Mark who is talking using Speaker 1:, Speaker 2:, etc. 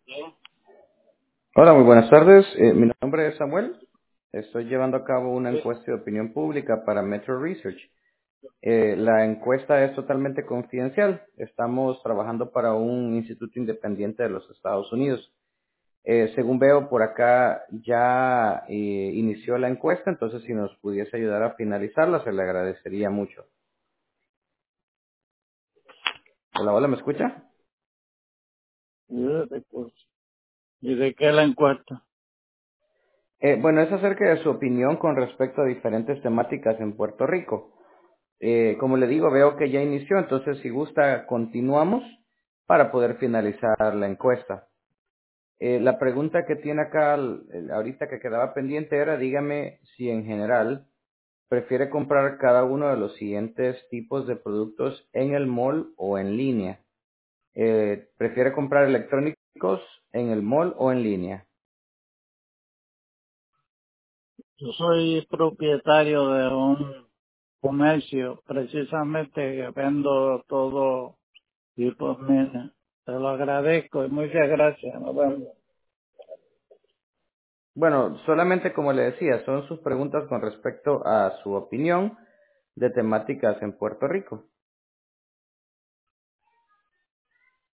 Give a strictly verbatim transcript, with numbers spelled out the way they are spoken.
Speaker 1: Sí.
Speaker 2: Hola, muy buenas tardes. Eh, mi nombre es Samuel. Estoy llevando a cabo una
Speaker 1: Sí.
Speaker 2: encuesta de opinión pública para Metro Research. Eh, la encuesta es totalmente confidencial. Estamos trabajando para un instituto independiente de los Estados Unidos. Eh, según veo por acá ya eh, inició la encuesta, entonces si nos pudiese ayudar a finalizarla, se le agradecería mucho. Hola, hola, ¿me escucha?
Speaker 1: Yo te escucho. ¿Y de qué la encuesta?
Speaker 2: Eh, bueno, es acerca de su opinión con respecto a diferentes temáticas en Puerto Rico. Eh, como le digo, veo que ya inició, entonces si gusta, continuamos para poder finalizar la encuesta. Eh, la pregunta que tiene acá, el- ahorita que quedaba pendiente era, dígame si en general prefiere comprar cada uno de los siguientes tipos de productos en el mall o en línea. Eh, ¿Prefiere comprar electrónicos en el mall o en línea?
Speaker 1: Yo soy propietario de un comercio, precisamente que vendo todo tipo de mina. Te lo agradezco y muchas gracias. Nos vemos.
Speaker 2: Bueno, solamente como le decía, son sus preguntas con respecto a su opinión de temáticas en Puerto Rico.